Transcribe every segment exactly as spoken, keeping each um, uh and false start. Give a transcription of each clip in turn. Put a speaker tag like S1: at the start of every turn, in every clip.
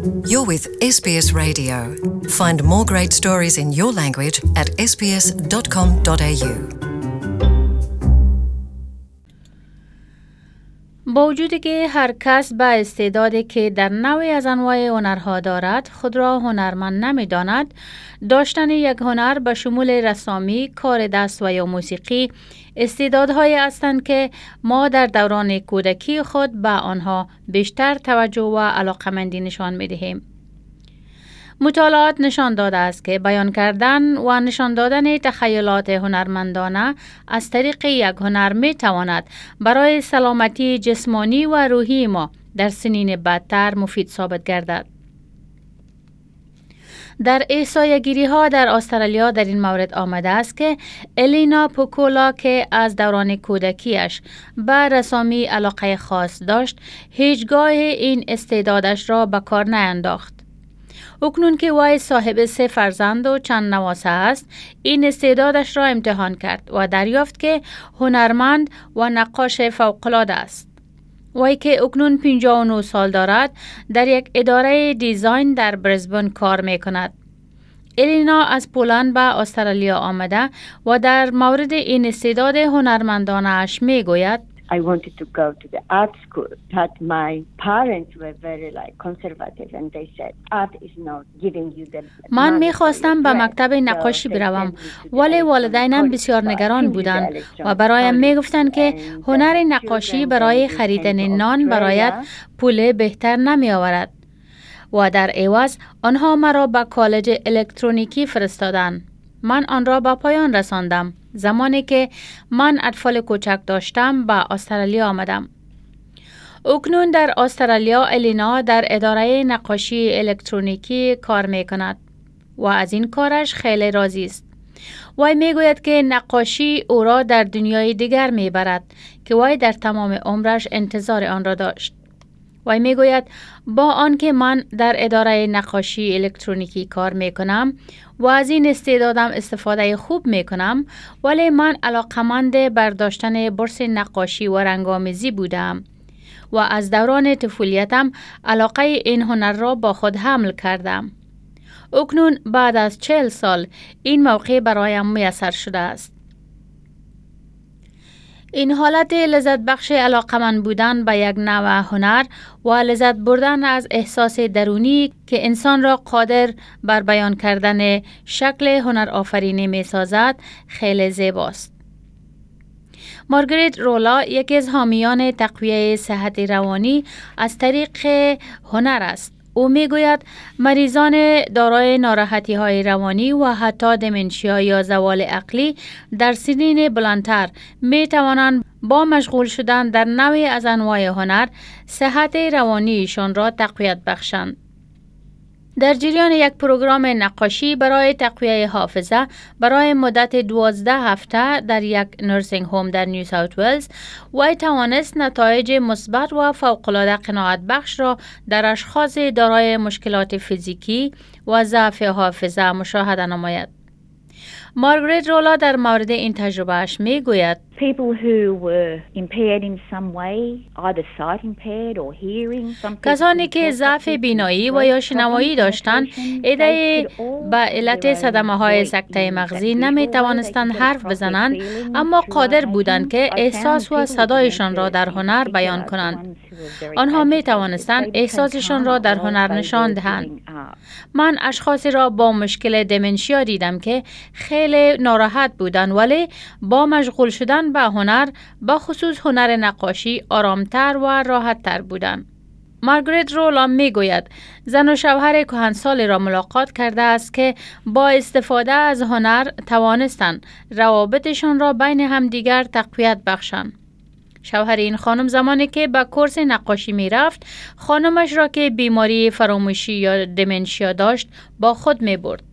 S1: You're with S B S Radio. Find more great stories in your language at s b s dot com dot a u.
S2: با وجودی که هر کس به استعدادی که در نوعی از انواع هنرها دارد خود را هنرمند نمی داند، داشتن یک هنر به شمول رسامی، کار دست و یا موسیقی استعدادهایی هستند که ما در دوران کودکی خود به آنها بیشتر توجه و علاقمندی نشان می دهیم. مطالعات نشان داده است که بیان کردن و نشان دادن تخیلات هنرمندانه از طریق یک هنر می تواند برای سلامتی جسمانی و روحی ما در سنین بعدتر مفید ثابت گردد. در احصایه‌گیری ها در استرالیا در این مورد آمده است که الینا پوکولا که از دوران کودکیش به رسامی علاقه خاص داشت، هیچگاه این استعدادش را به کار نینداخت. اکنون که وی صاحب سه فرزند و چند نواسه است، این استعدادش را امتحان کرد و دریافت که هنرمند و نقاش فوق‌العاده است. وی که اکنون پنجاه و نه سال دارد، در یک اداره دیزاین در برزبن کار می کند. الینا از پولند به استرالیا آمده و در مورد این استعداد هنرمندانه اش می گوید:
S3: I wanted to go to the art school, but my parents were very like conservative and they said art is not giving you the
S2: من می‌خواستم به مکتب نقاشی بروم، ولی والدینم بسیار نگران بودند و برایم می‌گفتند که هنر نقاشی برای خریدن نان برایت پول بهتر نمی‌آورد و در عوض آنها مرا به کالج الکترونیکی فرستادند. من آن را به پایان رساندم. زمانی که من اطفال کوچک داشتم به استرالیا آمدم. اکنون در استرالیا الینا در اداره نقاشی الکترونیکی کار می کند و از این کارش خیلی راضی است. وی می گوید که نقاشی او را در دنیای دیگر می برد که وی در تمام عمرش انتظار آن را داشت. وی می گوید با آنکه من در اداره نقاشی الکترونیکی کار می کنم و از این استعدادم استفاده خوب می کنم، ولی من علاقمند برداشتن بورس نقاشی و رنگامیزی بودم و از دوران طفولیتم علاقه این هنر را با خود حمل کردم. اکنون بعد از چهل سال این موقع برایم میسر شده است. این حالت لذت بخش علاقمند بودن به یک نوع هنر و لذت بردن از احساس درونی که انسان را قادر بر بیان کردن شکل هنر آفرینی می سازد خیلی زیباست. مارگریت رولا یکی از حامیان تقویت صحت روانی از طریق هنر است. او می گوید مریضان دارای ناراحتی های روانی و حتی دمنشیا یا زوال عقلی در سنین بلندتر می توانند با مشغول شدن در نوعی از انواع هنر صحت روانیشان را تقویت بخشند. در جریان یک پروگرام نقاشی برای تقویت حافظه برای مدت دوازده هفته در یک نرسینگ هوم در نیو ساوت ولز، وی توانست نتایج مثبت و فوق‌العاده قناعت بخش را در اشخاص دارای مشکلات فیزیکی و ضعف حافظه مشاهده نماید. مارگریت رولا در مورد این تجربهش می گوید:
S3: People who were impaired in some way, either sight impaired or hearing.
S2: کسانی که ضعف بینایی و یا شنوایی داشتند، عده‌ای به علت صدمه‌های سکته مغزی نمی توانستند حرف بزنند، اما قادر بودند که احساس و صدایشان را در هنر بیان کنند. آنها می توانستند احساسشان را در هنر نشان دهند. من اشخاصی را با مشکل دمنشیا دیدم که خیلی ناراحت بودند، ولی با مشغول شدن به هنر، با خصوص هنر نقاشی، آرامتر و راحتتر بودند. مارگریت رولا می گوید زن و شوهر کهنسالی را ملاقات کرده است که با استفاده از هنر توانستند روابطشان را بین همدیگر تقویت بخشند. شوهر این خانم زمانی که به کورس نقاشی می رفت، خانمش را که بیماری فراموشی یا دمنشیا داشت با خود می برد.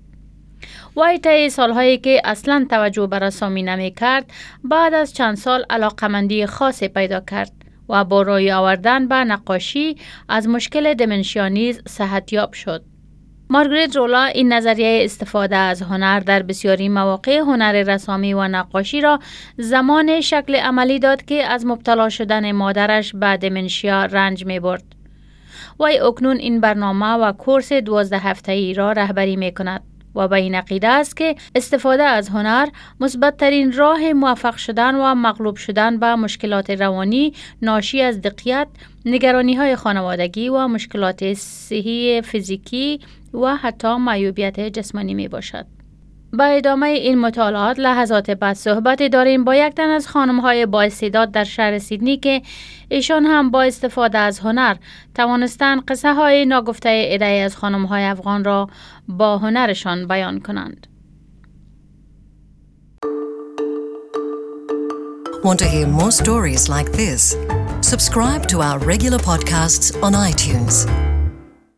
S2: وی طی سالهایی که اصلا توجه به رسامی نمی کرد، بعد از چند سال علاقمندی خاصی پیدا کرد و با روی آوردن به نقاشی از مشکل دمنشیا نیز صحتیاب شد. مارگریت رولا این نظریه استفاده از هنر در بسیاری مواقع هنر رسامی و نقاشی را زمان شکل عملی داد که از مبتلا شدن مادرش به دمنشیا رنج می برد. وی اکنون این برنامه و کورس دوازده هفته‌ای را رهبری می کند و به این عقیده است که استفاده از هنر مثبت ترین راه موفق شدن و مغلوب شدن به مشکلات روانی ناشی از دقیقیت، نگرانی های خانوادگی و مشکلات صحی فیزیکی و حتی معیوبیت جسمانی می باشد. با ادامه این مطالعات لحظات بعد صحبت داریم با یک تن از خانم‌های با استعداد در شهر سیدنی که ایشان هم با استفاده از هنر توانستند قصه های ناگفته عده‌ای از خانم‌های افغان را با هنرشان بیان کنند.
S1: Want to hear more stories like this? Subscribe to our regular podcasts on iTunes.